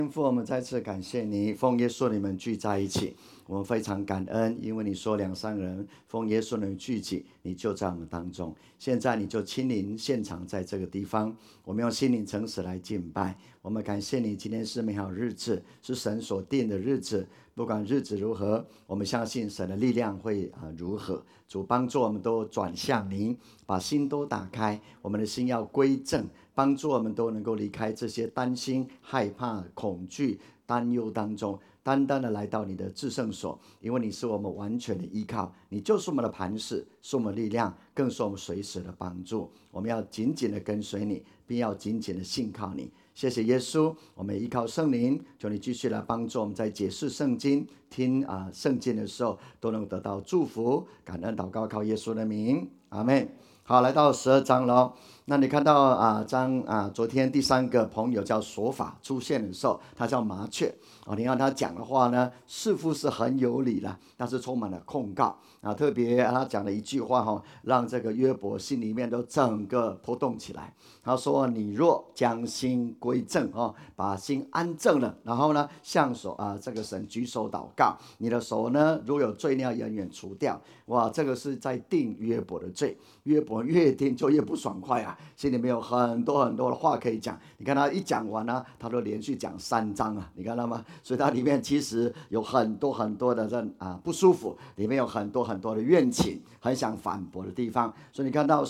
天父，我们再次感谢你，奉耶稣你们聚在一起，我们非常感恩，因为你说两三人奉耶稣你们聚集，你就在我们当中。现在你就亲临现场，在这个地方，我们用心灵诚实来敬拜。我们感谢你，今天是美好日子，是神所定的日子。不管日子如何，我们相信神的力量会如何。主帮助我们都转向您，把心都打开，我们的心要归正，帮助我们都能够离开这些担心、害怕、恐惧、担忧当中，单单的来到你的至圣所，因为你是我们完全的依靠，你就是我们的磐石，是我们的力量，更是我们随时的帮助。我们要紧紧的跟随你，并要紧紧的信靠你。谢谢耶稣，我们依靠圣灵，求你继续来帮助我们在解释圣经、听圣经的时候，都能得到祝福。感恩祷告，靠耶稣的名，阿们。好，来到12章了。那你看到昨天第三个朋友叫索法出现的时候，他叫麻雀你看他讲的话呢，似乎是很有理了，但是充满了控告特别他讲了一句话让这个约伯心里面都整个波动起来。他说：“你若将心归正把心安正了，然后呢，向这个神举手祷告，你的手呢，如有罪孽，远远除掉。”哇，这个是在定约伯的罪。约伯越定就越不爽快心里面有很多很多的话可以讲。你看他一讲完他都连续讲3章你看到吗？所以他里面其实有很多很多的不舒服，里面有很多很多的怨情，很想反驳的地方。所以你看到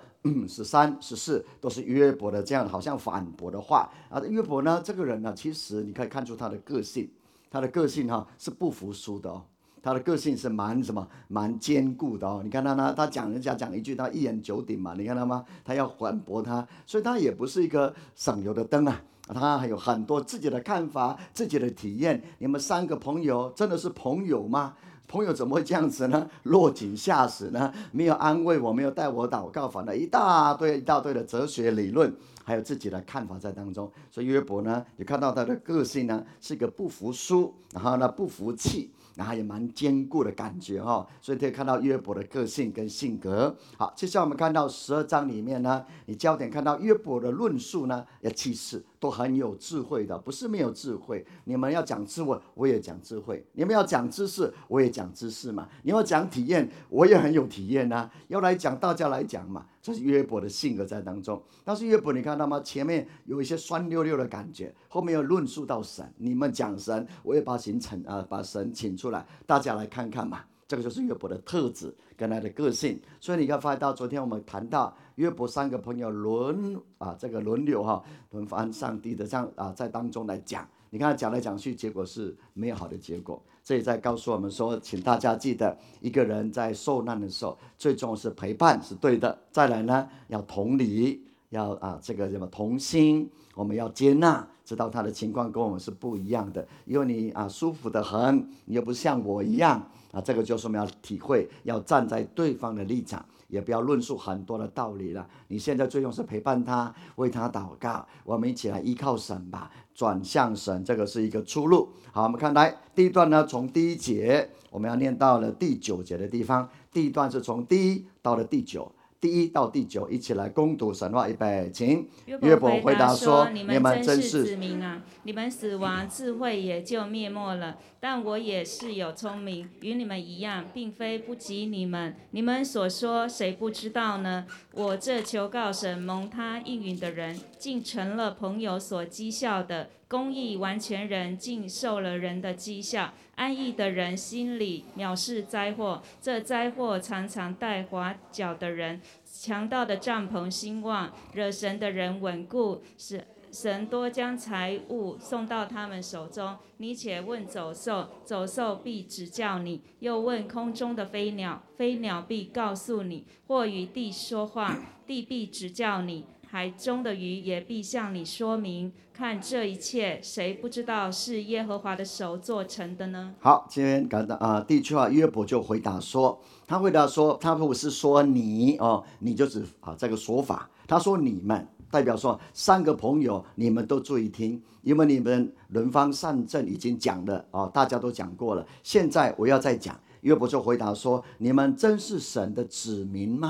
12、13、14都是约伯的这样好像反驳的话约伯呢，这个人呢，其实你可以看出他的个性，他的个性是不服输的他的个性是蛮坚固的你看他讲人家讲一句，他一言九鼎嘛，你看到吗？他要反驳他，所以他也不是一个省油的灯他还有很多自己的看法，自己的体验。你们3个朋友真的是朋友吗？朋友怎么会这样子呢？落井下石呢？没有安慰我，没有带我祷告，反而一大堆的哲学理论，还有自己的看法在当中。所以约伯呢，你看到他的个性呢，是一个不服输，然后呢不服气，然后也蛮坚固的感觉所以可以看到约伯的个性跟性格。好，接下来我们看到12章里面呢，你焦点看到约伯的论述呢，其实都很有智慧的，不是没有智慧。你们要讲智慧，我也讲智慧；你们要讲知识，我也讲知识嘛。你要讲体验，我也很有体验要来讲，大家来讲嘛。这是约伯的性格在当中。但是约伯你看到吗？前面有一些酸溜溜的感觉，后面又论述到神，你们讲神，我也把神请出来，大家来看看嘛。这个就是约伯的特质跟他的个性。所以你看发现到昨天我们谈到约伯3个朋友轮流轮番上帝的这样在当中来讲，你看讲来讲去，结果是没有好的结果。这也在告诉我们说，请大家记得，一个人在受难的时候，最重要是陪伴是对的。再来呢，要同理，要同心，我们要接纳，知道他的情况跟我们是不一样的。因为你舒服得很，你又不像我一样这个就是我们要体会，要站在对方的立场，也不要论述很多的道理了。你现在最重要是陪伴他，为他祷告，我们一起来依靠神吧，转向神，这个是一个出路。好，我们看来第一段呢，从第1节我们要念到了第9节的地方。第一段是从第1到了第9，第1到第9，一起来攻读神话。预备，请。 约伯回答说：“你们真是子民你们死亡，智慧也就灭没了。但我也是有聪明，与你们一样，并非不及你们。你们所说，谁不知道呢？我这求告神蒙他应允的人，竟成了朋友所讥笑的。公义完全人竟受了人的讥笑，安逸的人心里藐视灾祸。这灾祸常常带滑脚的人，强盗的帐篷兴旺，惹神的人稳固，使神多将财物送到他们手中。你且问走兽，走兽必指教你；又问空中的飞鸟，飞鸟必告诉你；或与地说话，地必指教你。海中的鱼也必向你说明。看这一切，谁不知道是耶和华的手做成的呢？” 好，今天第一句话，约伯就回答说，他不是说你你就指这个说法，他说你们，代表说3个朋友，你们都注意听，因为你们轮番上阵已经讲了大家都讲过了，现在我要再讲。约伯就回答说：“你们真是神的子民吗？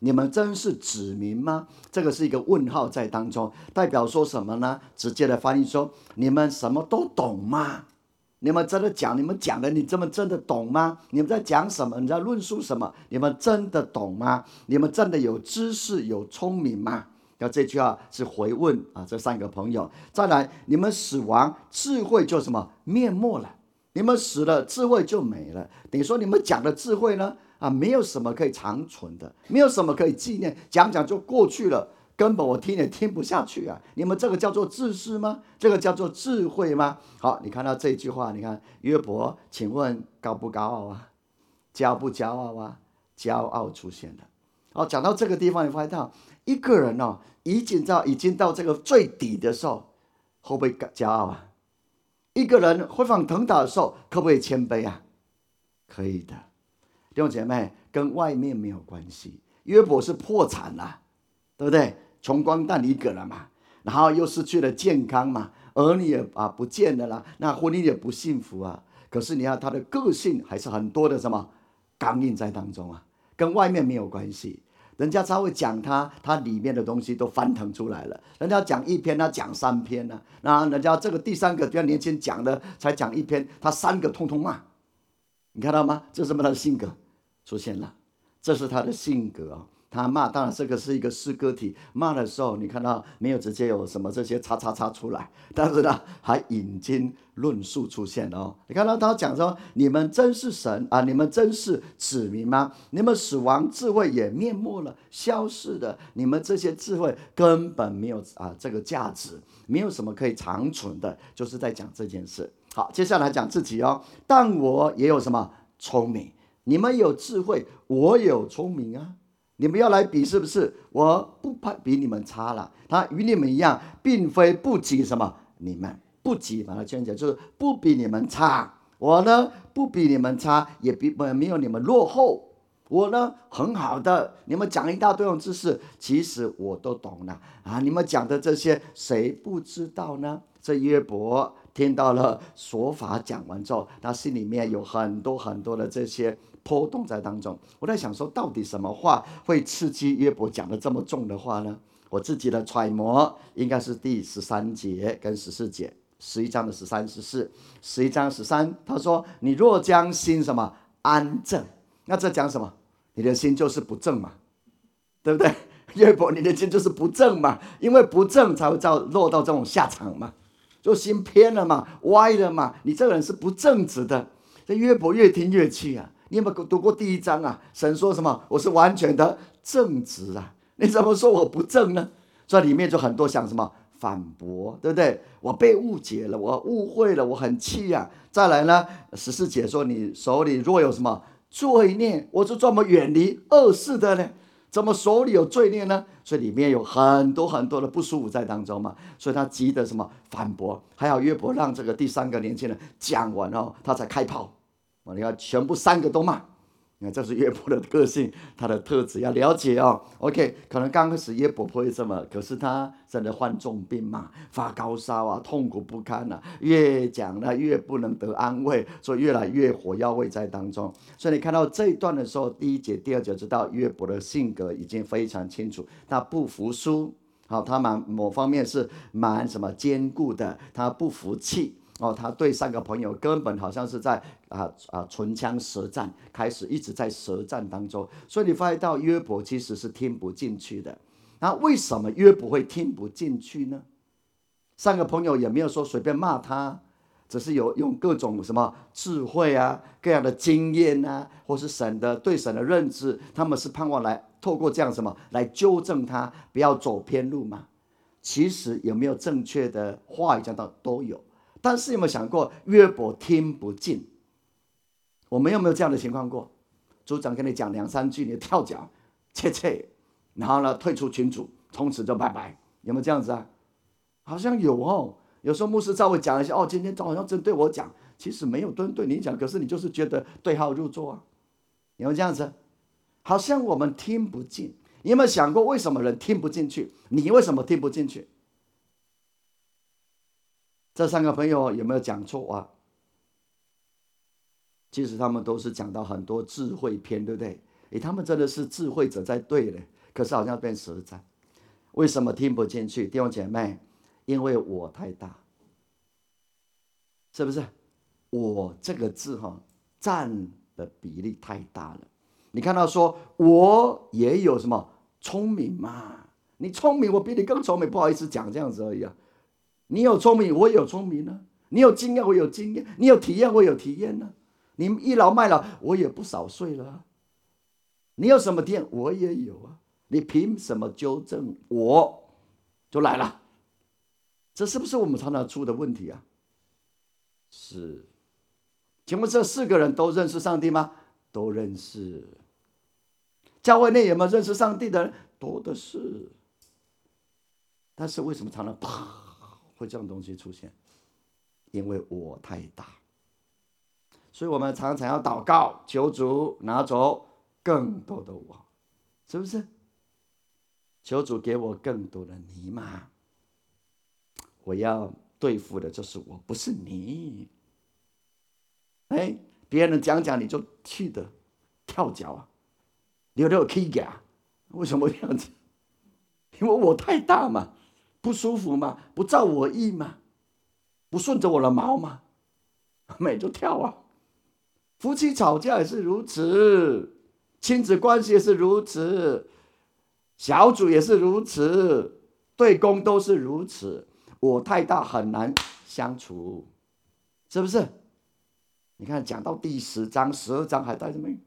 你们真是子民吗？这个是一个问号在当中，代表说什么呢？直接的翻译说，你们什么都懂吗？你们真的讲，你们讲的，你真的懂吗？你们在讲什么？你在论述什么？你们真的懂吗？你们真的有知识、有聪明吗？那这句话是回问这3个朋友。再来，你们死亡，智慧就什么灭没了？你们死了，智慧就没了。等于说你们讲的智慧呢，没有什么可以长存的，没有什么可以纪念，讲就过去了。根本我听也听不下去啊！你们这个叫做知识吗？这个叫做智慧吗？好，你看到这句话，你看约伯，请问高不高傲啊？骄不骄傲啊？骄傲出现了。好，讲到这个地方，你发现到一个人已经到这个最底的时候，会不会骄傲啊？一个人飞黄腾达的时候，可不可以谦卑啊？可以的，弟兄姐妹，跟外面没有关系。约伯是破产了，对不对？穷光蛋一个人嘛，然后又失去了健康嘛，儿女也不见了啦，那婚姻也不幸福啊。可是你看他的个性还是很多的什么刚硬在当中啊，跟外面没有关系。人家稍微讲他里面的东西都翻腾出来了。人家讲1篇，他讲3篇呢。那人家这个第3个比较年轻讲的才讲1篇，他3个通通骂。你看到吗？这是什么？他的性格出现了，这是他的性格他骂，当然这个是一个诗歌体，骂的时候你看到没有直接有什么这些叉叉叉出来，但是呢还引经论述出现了你看到他讲说，你们真是神你们真是子民吗？你们死亡，智慧也灭没了，消逝的，你们这些智慧根本没有这个价值，没有什么可以长存的，就是在讲这件事。好，接下来讲自己但我也有什么聪明，你们有智慧，我有聪明啊。你们要来比是不是？我不怕比你们差了，他与你们一样，并非不及什么，你们不及，把它圈起来，就是不比你们差。我呢不比你们差，也没有你们落后。我呢很好的，你们讲一大堆种知识，其实我都懂了你们讲的这些，谁不知道呢？这约伯听到了说法讲完之后，他心里面有很多很多的这些波动在当中。我在想说，到底什么话会刺激约伯讲的这么重的话呢？我自己的揣摩应该是第13节跟14节，11章的13、14，11章13，他说：“你若将心什么安正，那这讲什么？你的心就是不正嘛，对不对？约伯，你的心就是不正嘛，因为不正才会落到这种下场嘛。”就心偏了嘛，歪了嘛，你这个人是不正直的。这约伯越听越气你有没有读过第1章神说什么？我是完全的正直你怎么说我不正呢？所以里面就很多想什么反驳，对不对？我被误解了，我误会了，我很气再来呢，14节说，你手里若有什么罪孽，我就专门远离恶事的呢。怎么手里有罪孽呢？所以里面有很多很多的不舒服在当中嘛，所以他急得什么反驳。还好约伯让这个第3个年轻人讲完他才开炮。你看全部3个都骂。你看这是约伯的个性，他的特质要了解OK， 可能刚开始约伯不会这么，可是他真的患重病嘛，发高烧痛苦不堪越讲越不能得安慰，所以越来越火药味在当中。所以你看到这一段的时候，第1节、第2节知道约伯的性格已经非常清楚，他不服输，他某方面是蛮什么坚固的，他不服气。他对3个朋友根本好像是在唇枪舌战，开始一直在舌战当中。所以你发现到约伯其实是听不进去的。那为什么约伯会听不进去呢？3个朋友也没有说随便骂他，只是有用各种什么智慧各样的经验或是对神的认知，他们是盼望来透过这样什么来纠正他，不要走偏路嘛。其实有没有正确的话语讲到都有。但是有没有想过约伯听不进？我们有没有这样的情况过？组长跟你讲2、3句，你跳脚切，然后呢退出群组，从此就拜拜。有没有这样子好像有有时候牧师稍微讲一下今天好像针对我讲，其实没有针对你讲，可是你就是觉得对号入座有没有这样子？好像我们听不进。你有没有想过为什么人听不进去？你为什么听不进去？这3个朋友有没有讲错其实他们都是讲到很多智慧篇，对不对？他们真的是智慧者在对的， 可是好像变实在。为什么听不进去？弟兄姐妹，因为我太大，是不是？我这个字占的比例太大了。你看到说我也有什么聪明嘛？你聪明，我比你更聪明，不好意思讲这样子而已啊。你有聪明，我也有聪明呢、你有经验，我有经验；你有体验，我有体验呢、你倚老卖老，我也不少岁了、你有什么体验，我也有啊。你凭什么纠正我？就来了。这是不是我们常常出的问题啊？是。请问这4个人都认识上帝吗？都认识。教会内有没有认识上帝的人？多的是。但是为什么常常啪会这样东西出现？因为我太大。所以我们常常要祷告，求主拿走更多的我，是不是？求主给我更多的你嘛。我要对付的就是我，不是你。别人讲你就气得跳脚啊，溜气呀！为什么这样子？因为我太大嘛，不舒服嘛，不照我意嘛，不顺着我的毛嘛，美就跳啊。夫妻吵架也是如此，亲子关系也是如此，小组也是如此，对公都是如此。我太大很难相处，是不是？你看讲到第10章、12章还带着没？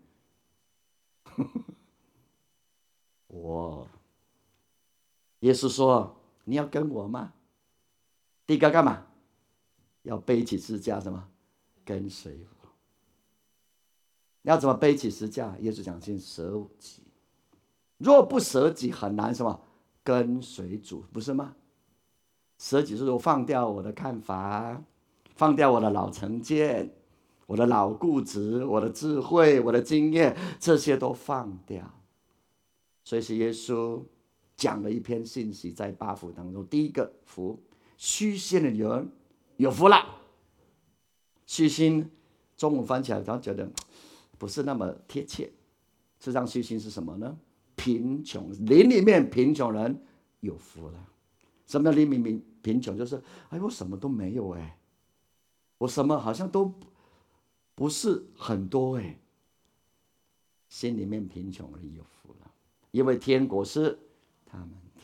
耶稣说你要跟我吗？第一个干嘛？要背起十字架什么？跟随我。要怎么背起十字架？耶稣讲先舍己，若不舍己很难什么跟随主，不是吗？舍己是我放掉我的看法，放掉我的老成见，我的老固执，我的智慧，我的经验，这些都放掉。所以是耶稣讲了一篇信息，在8福当中，第一个福，虚心的人有福了。虚心中文翻起来，他觉得不是那么贴切。事实上，虚心是什么呢？贫穷，灵里面贫穷人有福了。什么叫灵里面贫穷？就是我什么都没有我什么好像都不是很多心里面贫穷人有福了，因为天国是他们的。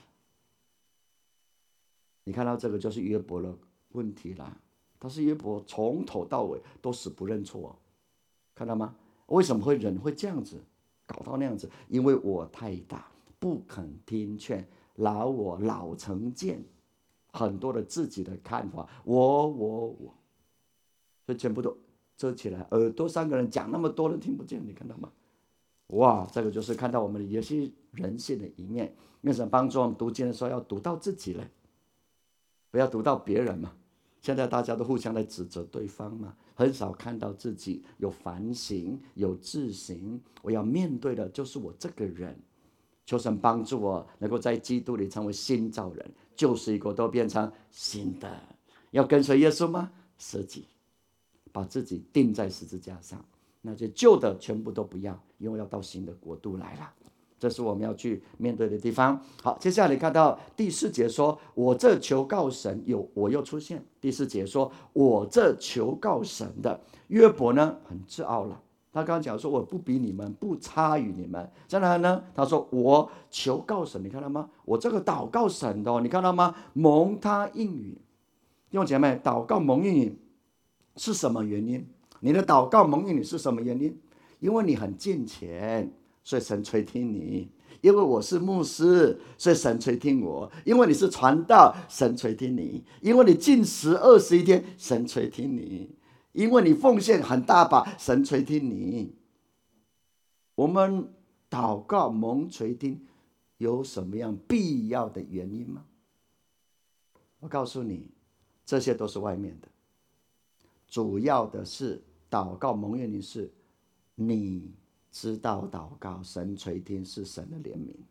你看到这个就是约伯的问题啦。他是约伯从头到尾都死不认错，看到吗？为什么人会这样子搞到那样子？因为我太大，不肯听劝，我老成见，很多的自己的看法，我，所以全部都遮起来，耳朵3个人讲那么多人听不见，你看到吗？哇，这个就是看到我们的有些人性的一面。为什么帮助我们读经的时候要读到自己呢？不要读到别人嘛。现在大家都互相在指责对方嘛，很少看到自己有反省、有自省。我要面对的就是我这个人。求神帮助我能够在基督里成为新造人，旧事已过，都变成新的。要跟随耶稣吗？舍己，把自己钉在十字架上，那些旧的全部都不要，因为要到新的国度来了。这是我们要去面对的地方。好，接下来看到第4节说，我这求告神，我又出现。第4节说，我这求告神的。约伯呢很自傲了，他刚刚讲说我不比你们，不差于你们。再来呢，他说我求告神，你看到吗？我这个祷告神的你看到吗？蒙他应允。弟兄姐妹，祷告蒙应允是什么原因？你的祷告蒙应允是什么原因？因为你很敬虔，所以神垂听你。因为我是牧师，所以神垂听我。因为你是传道，神垂听你。因为你禁食21天，神垂听你。因为你奉献很大把，神垂听你。我们祷告蒙垂听有什么样必要的原因吗？我告诉你，这些都是外面的。主要的是祷告蒙应允是你知道祷告神垂听是神的怜悯。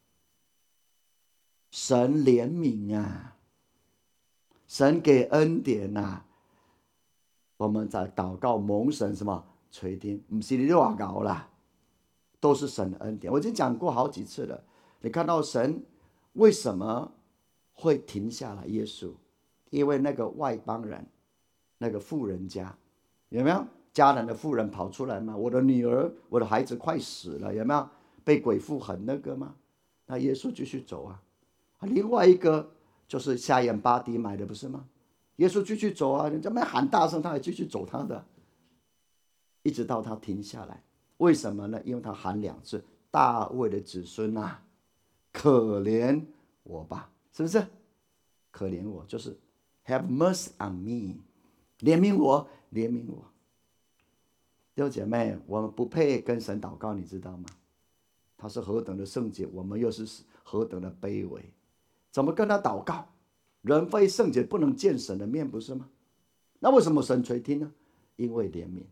神怜悯啊，神给恩典啊。我们在祷告蒙神什么垂听，不是你乱搞啦，都是神的恩典。我已经讲过好几次了。 你看到神为什么会停下来？耶稣因为那个外邦人，那个妇人家，有没有迦南的妇人跑出来吗？我的女儿，我的孩子快死了，有没有被鬼附很那个吗？那耶稣继续走啊。另外一个就是瞎眼巴迪买的，不是吗？耶稣继续走啊，人家们喊大声，他还继续走他的，一直到他停下来。为什么呢？因为他喊2次：大卫的子孙啊，可怜我吧，是不是？可怜我就是 have mercy on me， 怜悯我，怜悯我。弟兄姐妹，我们不配跟神祷告，你知道吗？他是何等的圣洁，我们又是何等的卑微，怎么跟他祷告？人非圣洁不能见神的面，不是吗？那为什么神垂听呢？因为怜悯。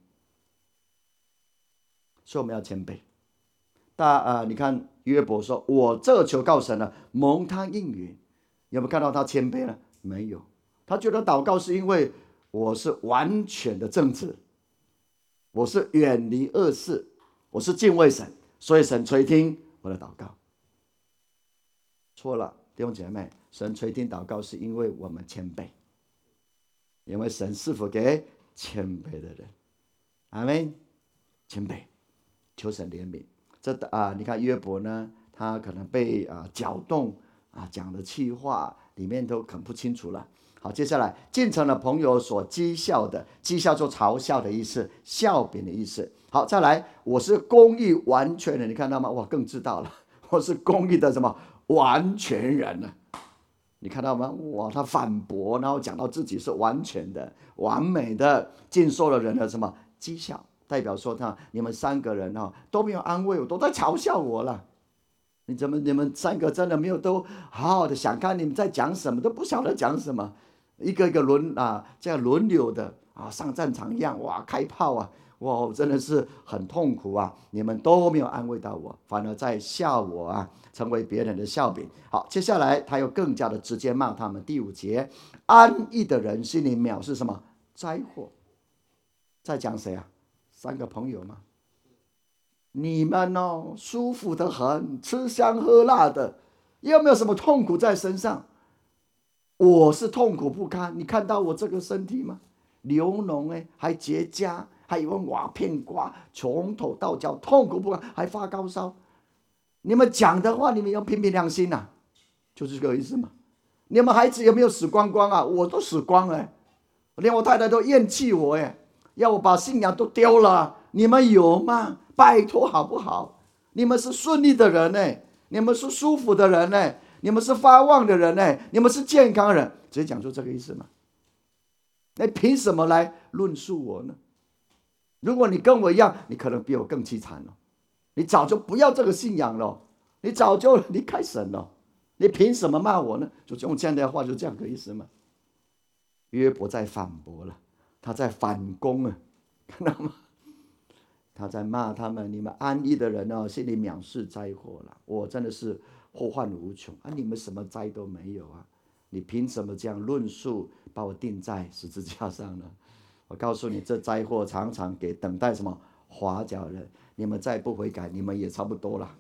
所以我们要谦卑。你看约伯说：“我这求告神了，蒙他应允。”有没有看到他谦卑了？没有。他觉得祷告是因为我是完全的正直，我是远离恶事，我是敬畏神，所以神垂听我的祷告。错了，弟兄姐妹，神垂听祷告是因为我们谦卑，因为神是否给谦卑的人？阿们，谦卑，求神怜悯。你看约伯呢，他可能被搅动讲的气话里面都很不清楚了。好，接下来进城的朋友所讥笑的，讥笑就嘲笑的意思，笑柄的意思。好，再来，我是公义完全人，你看到吗？哇，更知道了，我是公义的什么完全人呢？你看到吗？哇，他反驳，然后讲到自己是完全的、完美的，尽受了人的什么讥笑，代表说你们3个人都没有安慰我，都在嘲笑我了。你们3个真的没有都好好的想看你们在讲什么，都不晓得讲什么，一个一个这样轮流的上战场一样，哇，开炮啊，哇，真的是很痛苦啊！你们都没有安慰到我，反而在笑我成为别人的笑柄。好，接下来他又更加的直接骂他们。第5节，安逸的人心里藐视什么？灾祸。在讲谁3个朋友吗？你们舒服得很，吃香喝辣的，有没有什么痛苦在身上？我是痛苦不堪，你看到我这个身体吗？流脓还结痂，还有瓦片刮，从头到脚痛苦不堪，还发高烧。你们讲的话，你们要凭凭良心就是这个意思嘛。你们孩子有没有死光光我都死光了，连我太太都厌弃我要我把信仰都丢了。你们有吗？拜托好不好？你们是顺利的人你们是舒服的人你们是发旺的人你们是健康人，直接讲出这个意思嘛？你凭什么来论述我呢？如果你跟我一样，你可能比我更凄惨了，你早就不要这个信仰了，你早就离开神了，你凭什么骂我呢？就用这样的话，就这样的意思嘛。约伯在反驳了，他在反攻看到吗？他在骂他们，你们安逸的人心里藐视灾祸了，我真的是祸患无穷你们什么灾都没有你凭什么这样论述，把我钉在十字架上呢？我告诉你，这灾祸常常给等待什么滑脚人，你们再不悔改，你们也差不多了。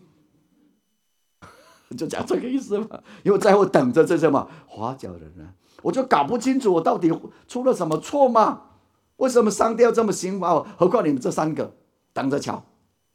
就讲这个意思嘛，因为灾祸等着这什么滑脚人我就搞不清楚我到底出了什么错吗？为什么上帝要这么刑罚我？何况你们这3个等着瞧。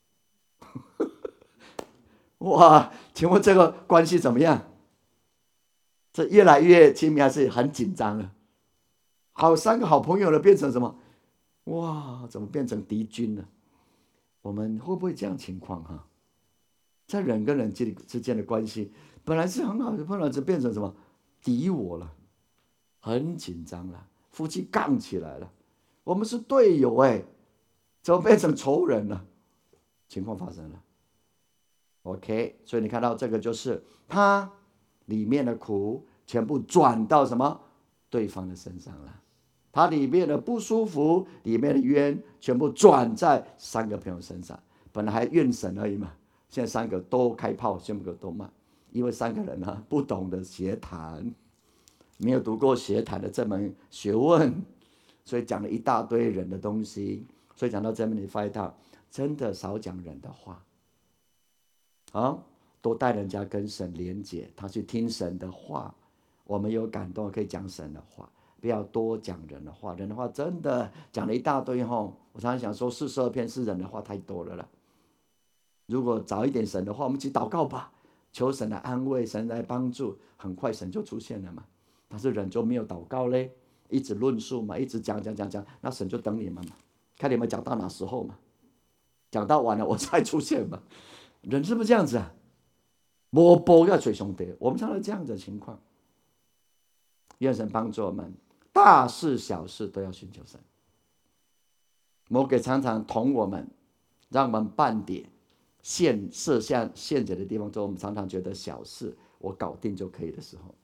哇，请问这个关系怎么样？这越来越亲密还是很紧张了？好，3个好朋友了，变成什么？哇，怎么变成敌军了？我们会不会这样情况在人跟人之间的关系本来是很好的，后来就变成什么？敌我了，很紧张了，夫妻杠起来了。我们是队友怎么变成仇人了？情况发生了。OK， 所以你看到这个就是他里面的苦全部转到什么对方的身上了，他里面的不舒服，里面的冤全部转在3个朋友身上。本来还怨神而已嘛，现在3个都开炮，全部都骂，因为3个人不懂得协谈，没有读过协谈的这门学问，所以讲了一大堆人的东西。所以讲到这边，你发现到真的少讲人的话多带人家跟神连结，他去听神的话。我们有感动可以讲神的话，不要多讲人的话。人的话真的讲了一大堆吼，我常常想说42篇是人的话太多了啦。如果早一点神的话，我们一起祷告吧，求神来安慰，神来帮助，很快神就出现了嘛。但是人就没有祷告嘞，一直论述嘛，一直讲，那神就等你们嘛，看你们讲到哪时候嘛，讲到完了我才出现嘛。人是不是这样子啊？没波要追兄弟，我们常常这样子的情况。愿神帮助我们，大事小事都要寻求神。魔鬼常常捅我们，让我们绊跌，设下陷阱的地方之后，我们常常觉得小事我搞定就可以的时候，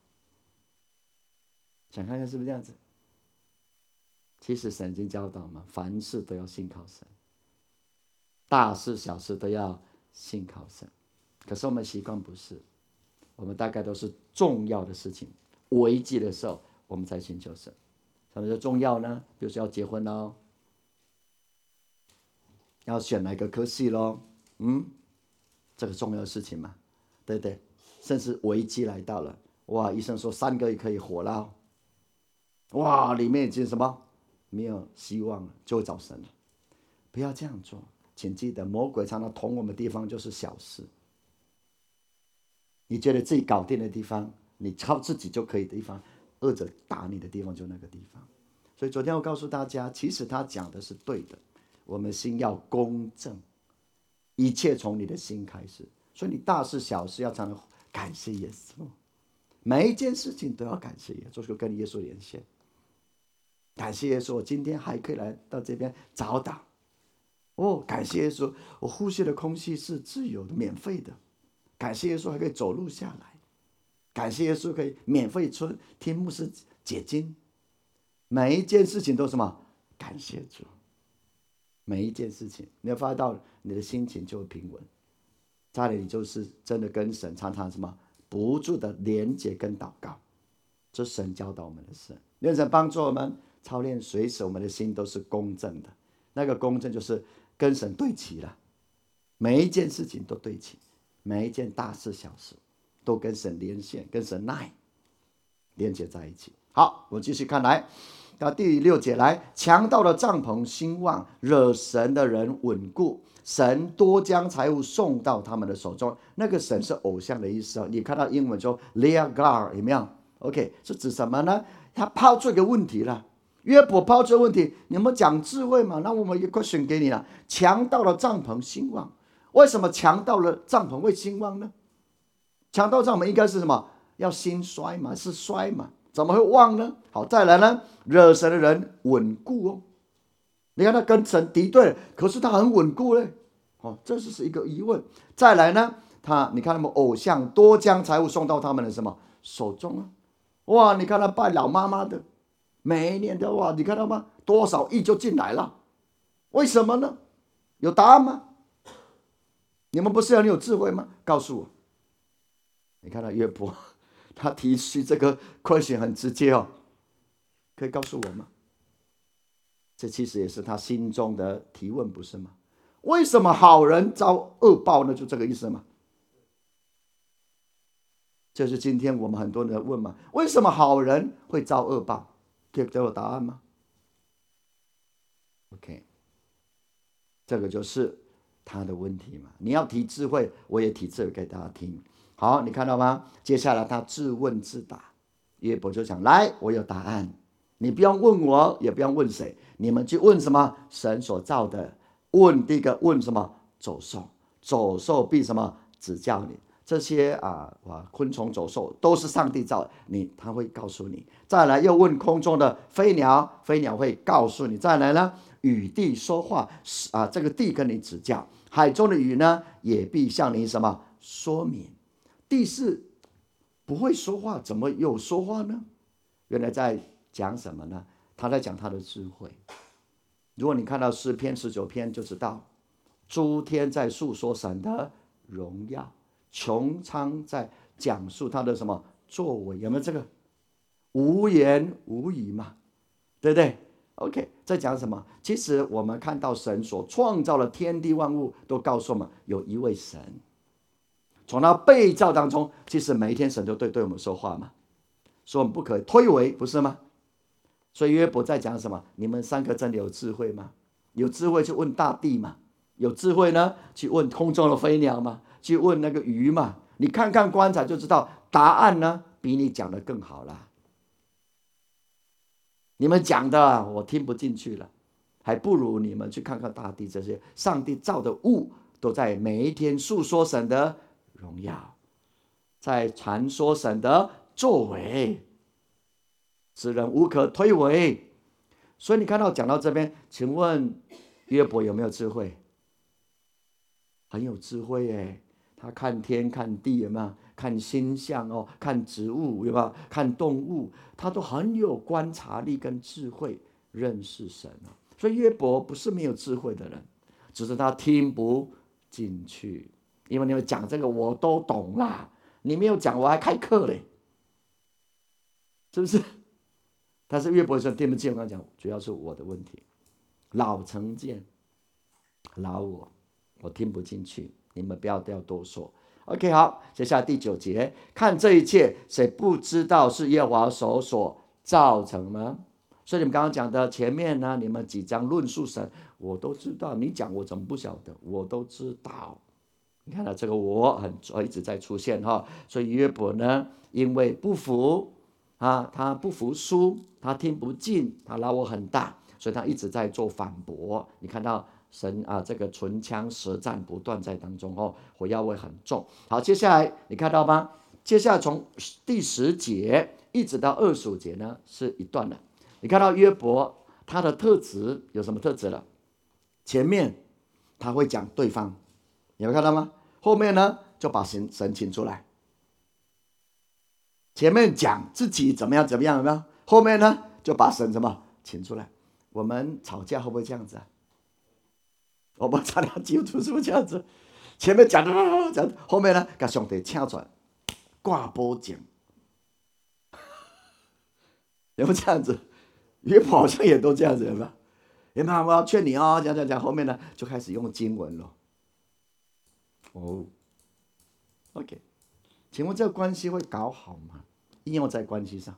想看看是不是这样子？其实神已经教导我们，凡事都要信靠神，大事小事都要信靠神。可是我们习惯不是，我们大概都是重要的事情、危机的时候，我们才寻求神。什么叫重要呢？比如说要结婚喽，要选哪个科系喽，这个重要的事情嘛，对不对？甚至危机来到了，哇，医生说3个月可以活了，哇，里面已经什么没有希望了，就会找神了。不要这样做，请记得，魔鬼常常捅我们的地方就是小事。你觉得自己搞定的地方，你靠自己就可以的地方，恶者打你的地方就那个地方。所以昨天我告诉大家，其实他讲的是对的，我们心要公正，一切从你的心开始。所以你大事小事要常常感谢耶稣，每一件事情都要感谢耶稣，就跟耶稣连线。感谢耶稣，我今天还可以来到这边早祷。感谢耶稣，我呼吸的空气是自由的、免费的。感谢耶稣还可以走路下来，感谢耶稣可以免费听牧师解经。每一件事情都是什么？感谢主。每一件事情，你会发现到你的心情就会平稳。再来，你就是真的跟神常常什么不住的连结跟祷告，这是神教导我们的事。愿神帮助我们操练，随时我们的心都是公正的。那个公正就是跟神对齐了，每一件事情都对齐。每一件大事小事都跟神连线，跟神连接在一起。好，我们继续看来，到第6节来，强盗的帐篷兴旺，惹神的人稳固，神多将财物送到他们的手中。那个神是偶像的意思哦。你看到英文说 Leah Gar 有没有 ？OK， 是指什么呢？他抛出一个问题了。约伯抛出问题，你们讲智慧嘛？那我们一个 question 给你了。强盗的帐篷兴旺。为什么强盗的帐篷会兴旺呢？强盗帐篷应该是什么？要兴衰嘛，是衰嘛，怎么会旺呢？好，再来呢，惹神的人稳固哦。你看他跟神敌对，可是他很稳固嘞。这是一个疑问。再来呢，你看他们偶像多将财物送到他们的什么手中啊？哇，你看他拜老妈妈的，每一年的哇，你看到吗？多少亿就进来了，为什么呢？有答案吗？你们不是很有智慧吗？告诉我。你看到约伯，他提出这个 question 很直接哦，可以告诉我吗？这其实也是他心中的提问，不是吗？为什么好人遭恶报呢？就这个意思吗？这是今天我们很多人问嘛，为什么好人会遭恶报？可以给我答案吗 ？OK， 这个就是他的问题嘛。你要提智慧，我也提智慧给大家听。好，你看到吗？接下来他自问自答，约伯就讲：来，我有答案，你不用问我，也不用问谁，你们去问什么？神所造的。问第一个，问什么？走兽，走兽必什么？指教你。这些昆虫走兽都是上帝造的，他会告诉你。再来又问空中的飞鸟，飞鸟会告诉你。再来呢，与地说话，这个地跟你指教。海中的鱼呢，也必向你什么说明。地是不会说话，怎么有说话呢？原来在讲什么呢？他在讲他的智慧。如果你看到诗篇19篇，就知道诸天在述说神的荣耀，穹苍在讲述他的什么作为，有没有这个无言无语嘛？对不对 ？OK， 在讲什么？其实我们看到神所创造的天地万物，都告诉我们有一位神， 从他被造当中，其实每一天神都对我们说话嘛，说我们不可推诿，不是吗？所以约伯在讲什么？你们三个真的有智慧吗？有智慧去问大地嘛，有智慧呢去问空中的飞鸟嘛，去问那个鱼嘛。你看看观察就知道，答案呢比你讲的更好啦。你们讲的我听不进去了，还不如你们去看看大地，这些上帝造的物都在每一天诉说神的荣耀，在传说神的作为，使人无可推诿。所以你看到讲到这边，请问约伯有没有智慧？很有智慧耶，他看天看地，有没有看星象哦，看植物，有没有看动物，他都很有观察力跟智慧，认识神哦。所以约伯不是没有智慧的人，只是他听不进去。因为你们讲这个我都懂啦，你没有讲我还开课嘞，是不是？但是约伯说听不进，我跟他讲，主要是我的问题，老成见，老我听不进去，你们不要多说。OK， 好，接下来第9节，看这一切，谁不知道是耶和华手所造成呢？所以你们刚刚讲的前面呢，你们几章论述神，我都知道，你讲我怎么不晓得？我都知道。你看到这个我一直在出现哈，所以约伯呢，因为不服啊，他不服输，他听不进，他老我很大，所以他一直在做反驳。你看到神啊，这个唇枪舌战不断在当中哦，火药味很重。好，接下来你看到吗？接下来从第10节一直到25节呢，是一段的。你看到约伯他的特质有什么特质了？前面他会讲对方，有没有看到吗？后面呢就把神请出来。前面讲自己怎么样怎么样，有没有？后面呢就把神什么请出来。我们吵架会不会这样子啊？我们差点基督徒是不是这样子？前面讲，后面呢把上帝请出来，挂保证，有没有这样子？约伯好像也都这样子，有没有？有没有？我要劝你哦，讲，后面呢就开始用经文了。哦 ，OK， 请问这个关系会搞好吗？应用在关系上，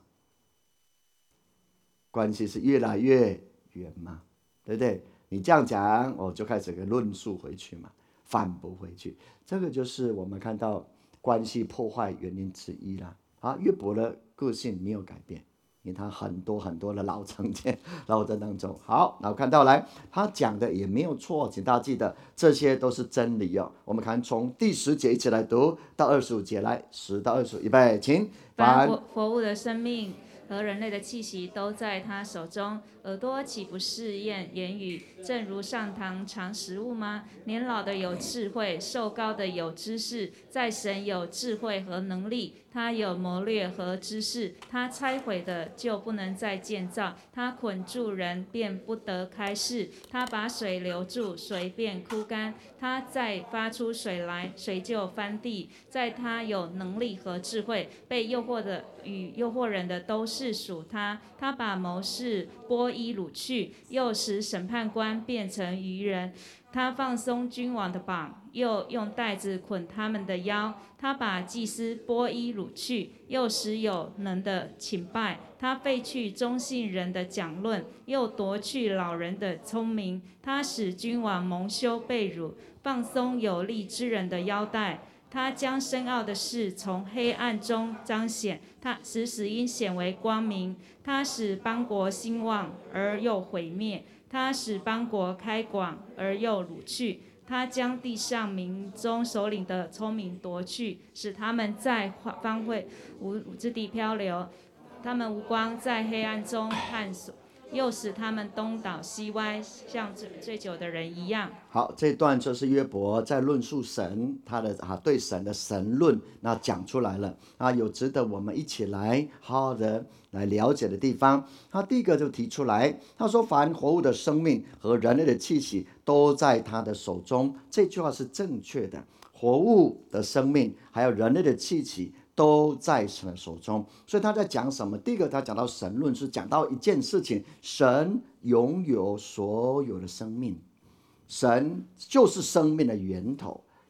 关系是越来越远嘛，对不对？你这样讲，我就开始个论述回去嘛，反驳回去，这个就是我们看到关系破坏原因之一啦。啊，约伯的个性没有改变，因为他很多的老成见，然后在当中。好，然后看到来，他讲的也没有错，请大家记得，这些都是真理哦。我们看从第10节一起来读到25节，来10到25，预备，请。 凡活物的生命和人类的气息都在他手中，耳朵岂不试验言语？正如上膛尝食物吗？年老的有智慧，瘦高的有知识，在神有智慧和能力。他有谋略和知识，他拆毁的就不能再建造，他捆住人便不得开释，他把水留住，水便枯干，他再发出水来，水就翻地。在他有能力和智慧，被诱惑的与诱惑人的都是属他。他把谋士剥衣掳去，又使审判官变成愚人。他放松君王的绑，又用带子捆他们的腰。他把祭司剥衣掳去，又使有能的请拜。他废去忠信人的讲论，又夺去老人的聪明。他使君王蒙羞被辱，放松有力之人的腰带。他将深奥的事从黑暗中彰显，他使死荫显为光明。他使邦国兴旺而又毁灭，他使邦国开广而又掳去。他将地上民中首领的聪明夺去，使他们在荒废无之地漂流。他们无光，在黑暗中探索，又使他们东倒西歪，像醉酒的人一样。 好，这段就是约伯在论述神，他的对神的神论，那讲出来了啊，有值得我们一起来好好的来了解的地方。他第一个就提出来，他说：“凡活物的生命和人类的气息都在他的手中。”这句话是正确的，活物的生命还有人类的气息都在神手中。所以他在讲什么？第一个，他讲到神论，是讲到一件事情：神拥有所有的生命。神就是生命的源头，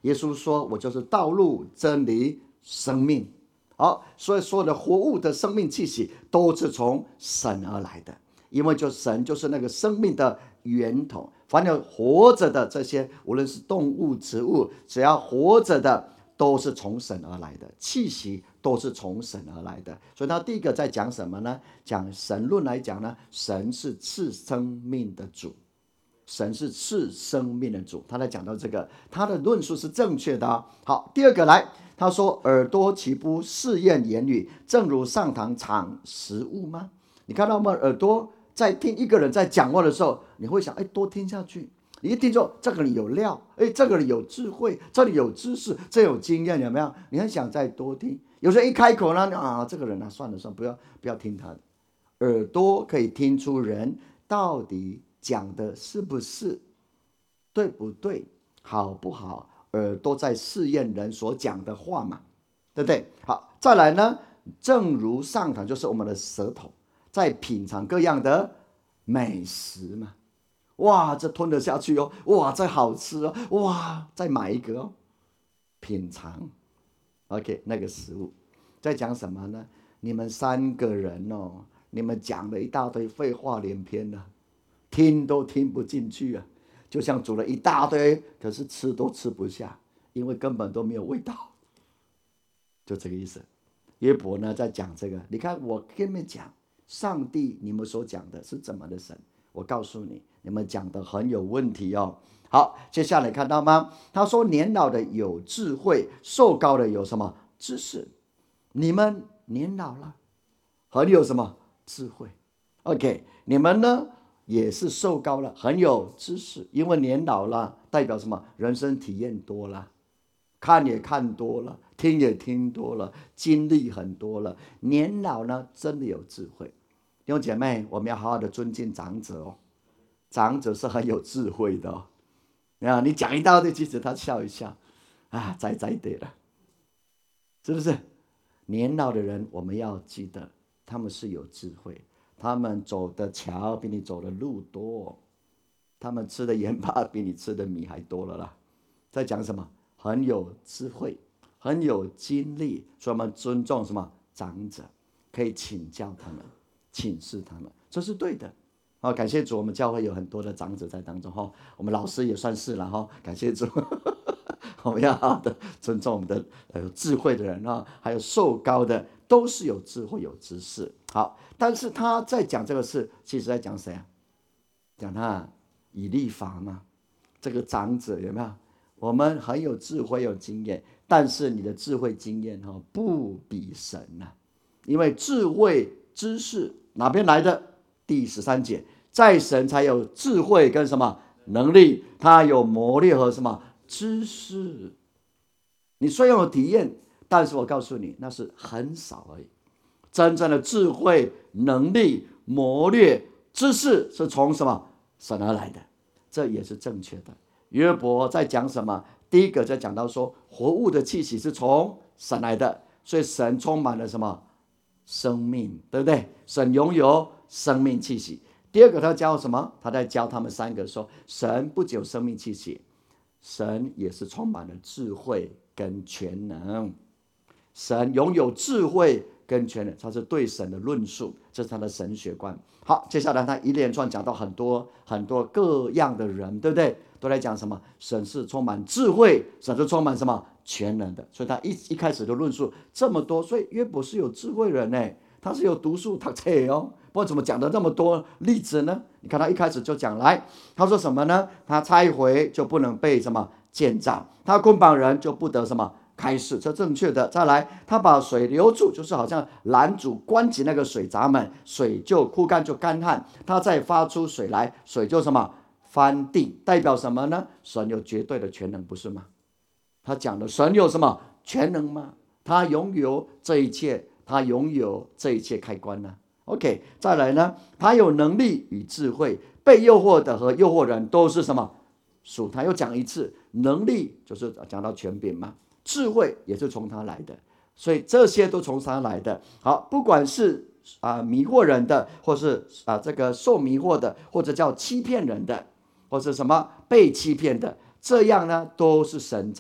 耶稣说我就是道路真理生命。好，所以所有的活物的生命气息都是从神而来的，因为神就是那个生命的源头。凡有活着的这些，无论是动物植物，只要活着的都是从神而来的，气息都是从神而来的。所以他第一个在讲什么呢？讲神论来讲呢，神是赐生命的主，神是赐生命的主。他在讲到这个，他的论述是正确的。好，第二个来，他说耳朵岂不试验言语，正如上堂尝食物吗？你看到吗？耳朵在听一个人在讲话的时候，你会想多听下去。你一听说这个人有料，这个人有智慧，这里有知识，这有经验，有没有？你很想再多听。有时候一开口呢，这个人算了，不要听他的。耳朵可以听出人到底讲的是不是对不对，好不好？耳朵在试验人所讲的话嘛，对不对？好，再来呢，正如上堂，就是我们的舌头在品尝各样的美食嘛。哇，这吞得下去哦！哇，这好吃哦！哇，再买一个哦，品尝。OK， 那个食物在讲什么呢？你们3个人哦，你们讲了一大堆废话连篇了，听都听不进去啊，就像煮了一大堆，可是吃都吃不下，因为根本都没有味道，就这个意思。约伯呢在讲这个，你看我跟你们讲，上帝你们所讲的是怎么的神？我告诉你，你们讲的很有问题哦。好，接下来看到吗？他说年老的有智慧，瘦高的有什么知识？你们年老了，很有什么智慧 ？OK， 你们呢也是瘦高了，很有知识，因为年老了代表什么？人生体验多了，看也看多了，听也听多了，经历很多了。年老呢真的有智慧。弟兄姐妹，我们要好好的尊敬长者哦，长者是很有智慧的哦。你讲一大堆，其实他笑一笑，栽对了，是不是？年老的人，我们要记得，他们是有智慧，他们走的桥比你走的路多，他们吃的盐巴比你吃的米还多了啦。在讲什么？很有智慧，很有经历，所以我们尊重什么长者，可以请教他们。请示他们，这是对的。感谢主，我们教会有很多的长者在当中，我们老师也算是了，感谢主。我们要好好的尊重我们的有智慧的人，还有瘦高的，都是有智慧有知识。好，但是他在讲这个事，其实在讲谁啊？讲他以利法嘛，这个长者有没有？我们很有智慧有经验，但是你的智慧经验不比神啊，因为智慧知识哪边来的？第13节，在神才有智慧跟什么能力，他有谋略和什么知识。你虽然有体验，但是我告诉你，那是很少而已。真正的智慧、能力、谋略、知识是从什么神而来的，这也是正确的。约伯在讲什么？第一个在讲到说，活物的气息是从神来的，所以神充满了什么生命，对不对？神拥有生命气息。第二个他教什么？他在教他们3个说，神不只有生命气息，神也是充满了智慧跟全能。神拥有智慧跟全能，他是对神的论述，这是他的神学观。好，接下来他一连串讲到很多很多各样的人，对不对？都在讲什么？神是充满智慧，神是充满什么全能的。所以他一开始就论述这么多，所以约伯是有智慧人呢，他是有读书读册哦，不然怎么讲的那么多例子呢？你看他一开始就讲来，他说什么呢？他拆毁就不能被什么建造，他捆绑人就不得什么开始，这正确的。再来，他把水留住，就是好像拦阻关紧那个水闸门，水就枯干就干旱，他再发出水来，水就什么翻定，代表什么呢？神有绝对的全能，不是吗？他讲的神有什么全能吗？他拥有这一切，他拥有这一切开关呢？OK， 再来呢，他有能力与智慧，被诱惑的和诱惑人都是什么属他。又讲一次，能力就是讲到权柄嘛，智慧也是从他来的，所以这些都从他来的。好，不管是迷惑人的，或是这个受迷惑的，或者叫欺骗人的，或者什么被欺骗的，这样呢都是神在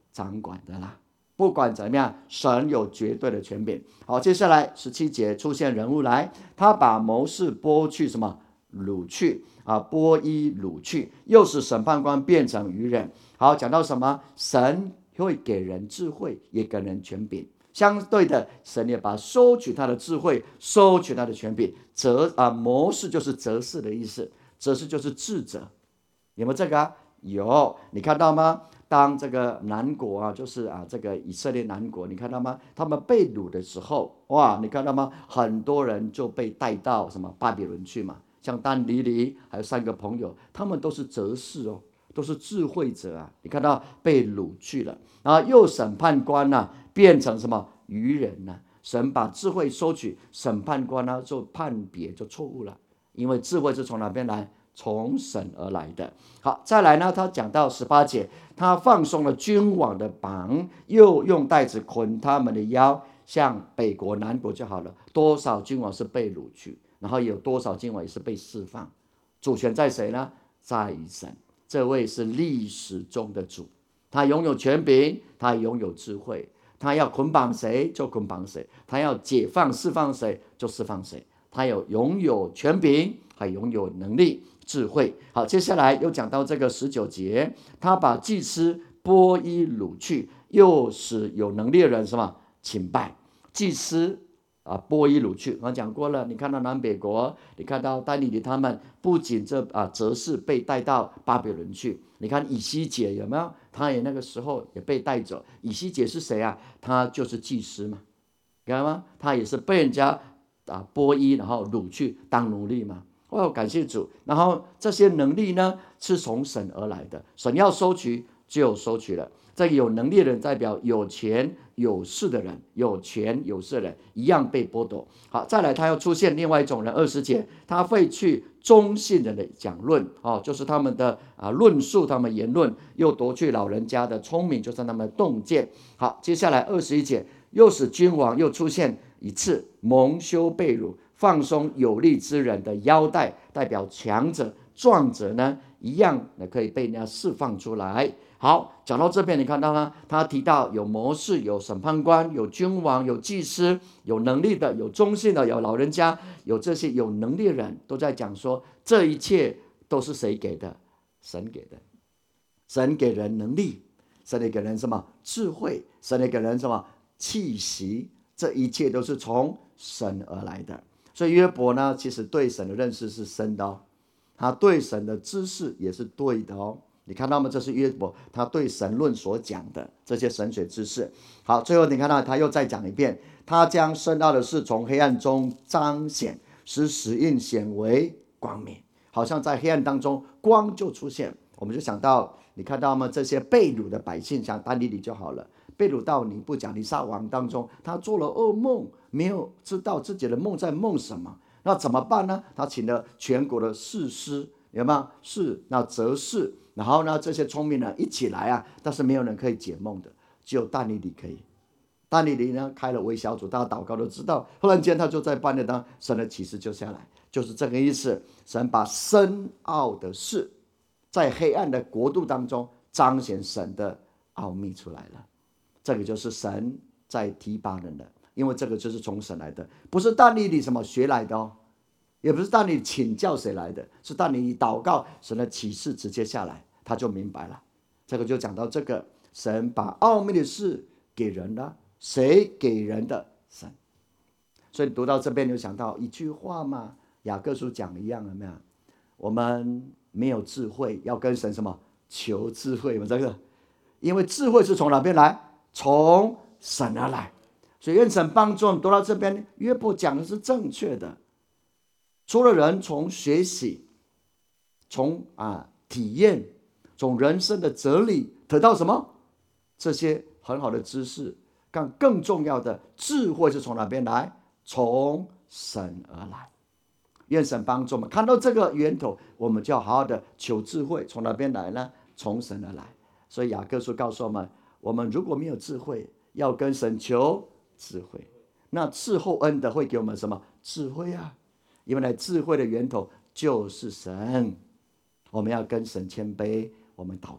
掌管的啦。不管怎么样，神有绝对的权柄。好，接下来17节出现人物来，他把谋士剥去什么？掳去啊，剥衣掳去，又使审判官变成愚人。好，讲到什么？神会给人智慧，也给人权柄。相对的，神也把收取他的智慧，收取他的权柄。谋士就是责事的意思，责事就是治责。有没有这个啊？有，你看到吗？当这个南国啊，就是这个以色列南国，你看到吗？他们被掳的时候，哇，你看到吗？很多人就被带到什么巴比伦去嘛。像但尼里还有3个朋友，他们都是哲士哦，都是智慧者啊。你看到被掳去了，然后又审判官呢，变成什么愚人呢？神把智慧收取，审判官呢就判别就错误了，因为智慧是从哪边来？从神而来的。好，再来呢，他讲到18节，他放松了君王的绑，又用带子捆他们的腰，像北国南国就好了。多少君王是被掳去，然后有多少君王也是被释放？主权在谁呢？在于神。这位是历史中的主，他拥有权柄，他拥有智慧，他要捆绑谁就捆绑谁，他要解放释放谁就释放谁，他拥有权柄，还拥有能力智慧。好，接下来又讲到这个19节，他把祭司剥衣掳去，又使有能力的人什么请拜。祭司剥衣掳去，我讲过了。你看到南北国，你看到但尼里他们，不仅哲士被带到巴比伦去，你看以西结有没有？他也那个时候也被带走。以西结是谁啊？他就是祭司嘛，看到吗？他也是被人家剥衣，然后掳去当奴隶嘛。感谢主。然后这些能力呢，是从神而来的，神要收取就收取了。这个有能力的人代表有权有势的人，有权有势的人一样被剥夺。好，再来他要出现另外一种人，20节，他废去忠信人的讲论，就是他们的论述，他们言论，又夺去老人家的聪明，就是他们的洞见。好，接下来21节，又使君王又出现一次，蒙羞被辱，放松有力之人的腰带，代表强者壮者呢一样可以被人家释放出来。好，讲到这边你看到吗？他提到有谋士，有审判官，有君王，有祭司，有能力的，有忠信的，有老人家，有这些有能力的人，都在讲说这一切都是谁给的？神给的。神给人能力，神也给人什么智慧，神也给人什么气息，这一切都是从神而来的。所以约伯呢，其实对神的认识是深的哦，他对神的知识也是对的哦。你看到吗？这是约伯他对神论所讲的这些神学知识。好，最后你看到他又再讲一遍，他将深奥的事从黑暗中彰显，使死荫显为光明。好像在黑暗当中光就出现。我们就想到，你看到吗？这些被掳的百姓，像但尼里就好了，被掳到尼布甲尼撒王当中，他做了噩梦，没有知道自己的梦在梦什么，那怎么办呢？他请了全国的士师，有没有？那哲士，然后呢，这些聪明人一起来但是没有人可以解梦的，只有但尼里可以。但尼里呢开了微小组，大家祷告都知道，忽然间他就在半夜当神的启示就下来，就是这个意思。神把深奥的事在黑暗的国度当中彰显神的奥秘出来了。这个就是神在提拔人的，因为这个就是从神来的，不是但尼里什么学来的哦，也不是但尼里请教谁来的，是但尼里祷告，神的启示直接下来，他就明白了。这个就讲到这个，神把奥秘的事给人了，谁给人的？神。所以读到这边就想到一句话嘛，雅各书讲一样，有没有？我们没有智慧，要跟神什么求智慧嘛？这个，因为智慧是从哪边来？从神而来。所以愿神帮助我们读到这边，约伯讲的是正确的。除了人从学习，从体验，从人生的哲理得到什么？这些很好的知识，更重要的智慧是从哪边来？从神而来。愿神帮助我们看到这个源头，我们就要好好的求智慧。从哪边来呢？从神而来。所以雅各书告诉我们，我们如果没有智慧，要跟神求智慧。那赐厚恩的会给我们什么？智慧啊！因为智慧的源头就是神。我们要跟神谦卑，我们祷告。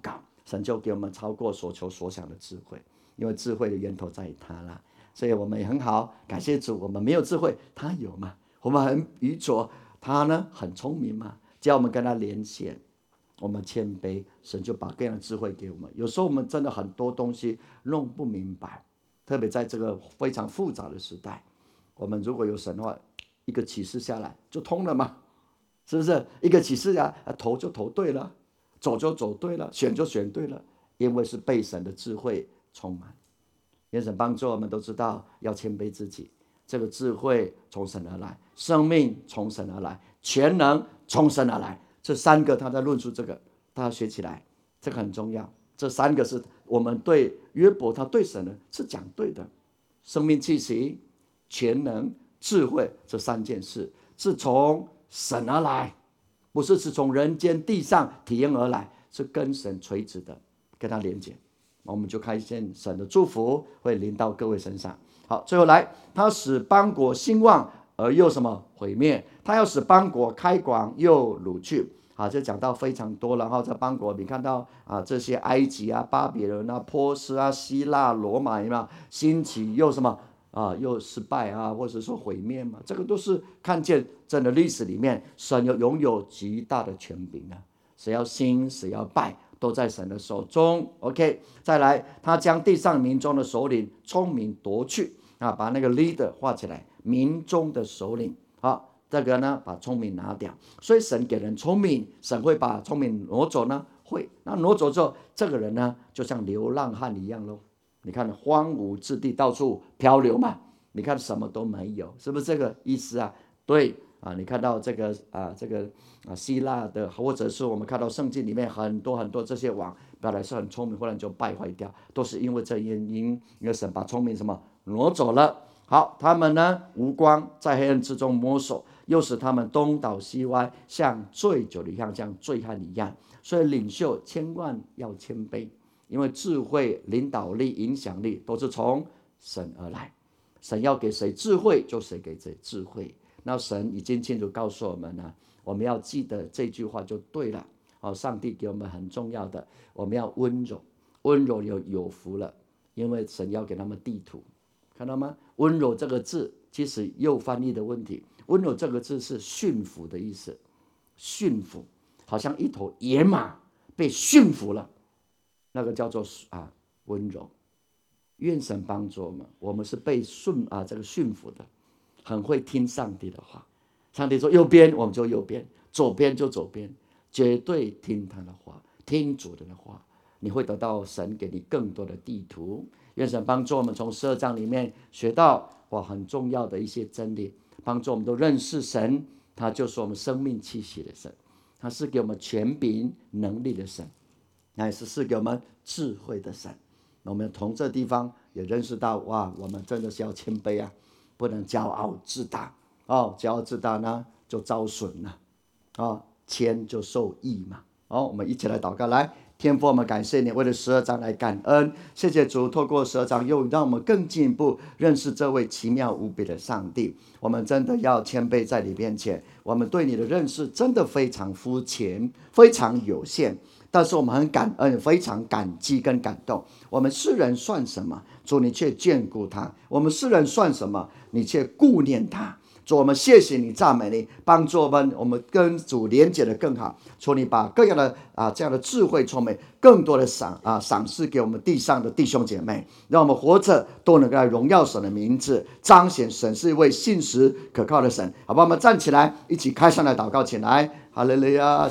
神就给我们超过所求所想的智慧，因为智慧的源头在于他啦。所以我们也很好，感谢主，我们没有智慧，他有嘛；我们很愚拙，他呢很聪明嘛。只要我们跟他连线，我们谦卑，神就把各样的智慧给我们。有时候我们真的很多东西弄不明白，特别在这个非常复杂的时代，我们如果有神的话，一个启示下来就通了嘛，是不是？一个启示下来，投就投对了，走就走对了，选就选对了，因为是被神的智慧充满。愿神帮助我们都知道要谦卑自己，这个智慧从神而来，生命从神而来，全能从神而来。这三个他在论述这个，大家学起来，这个很重要。这三个是我们对约伯他对神的是讲对的，生命气息、全能、智慧，这三件事是从神而来，不是从人间地上体验而来，是跟神垂直的，跟他连接。我们就看见神的祝福会临到各位身上。好，最后来，他使邦国兴旺而又什么毁灭，他要使邦国开广又掳去。好，这讲到非常多了。然后在邦国，你看到这些埃及啊、巴比伦啊、波斯啊、希腊、罗马嘛，兴起又什么又失败啊，或者说毁灭嘛，这个都是看见真的历史里面，神拥有极大的权柄啊，谁要兴，谁要败，都在神的手中。 OK， 再来，他将地上民中的首领聪明夺去把那个 leader 画起来，民中的首领。好，这个呢把聪明拿掉，所以神给人聪明，神会把聪明挪走呢？会。那挪走之后，这个人呢就像流浪汉一样咯。你看荒芜之地，到处漂流嘛，你看什么都没有，是不是这个意思啊？对你看到这个希腊的，或者是我们看到圣经里面很多很多这些王，本来是很聪明，后来就败坏掉，都是因为这原因，因为神把聪明什么挪走了。好，他们呢无光，在黑暗之中摸索，又使他们东倒西歪，像醉酒的一样，像醉汉一样。所以领袖千万要谦卑，因为智慧、领导力、影响力都是从神而来。神要给谁智慧，就谁给谁智慧。那神已经清楚告诉我们了，我们要记得这句话就对了。上帝给我们很重要的，我们要温柔，温柔有福了，因为神要给他们地图，看到吗？温柔这个字其实又翻译的问题，温柔这个字是驯服的意思，驯服好像一头野马被驯服了，那个叫做温柔。愿神帮助我们，我们是被这个驯服的，很会听上帝的话。上帝说右边，我们就右边；左边就左边，绝对听他的话，听主的话，你会得到神给你更多的地图。愿神帮助我们从12章里面学到很重要的一些真理，帮助我们都认识神，他就是我们生命气息的神，他是给我们权柄能力的神，那也是给我们智慧的神。我们从这地方也认识到，我们真的是要谦卑啊，不能骄傲自大骄傲自大呢就遭损了谦就受益嘛。我们一起来祷告。来，天父，我们感谢你，为了12章来感恩，谢谢主，透过12章又让我们更进一步认识这位奇妙无比的上帝。我们真的要谦卑在你面前，我们对你的认识真的非常肤浅，非常有限，但是我们很感恩，非常感激跟感动。我们世人算什么？主，你却眷顾他。我们世人算什么？你却顾念他。主，我们谢谢你，赞美你，帮助我们跟主连结的更好。求你把各样的这样的智慧聪明更多的赏赐给我们地上的弟兄姐妹，让我们活着都能够来荣耀神的名字，彰显神是一位信实可靠的神。好吧，我们站起来一起开上来祷告起来。哈利路亚。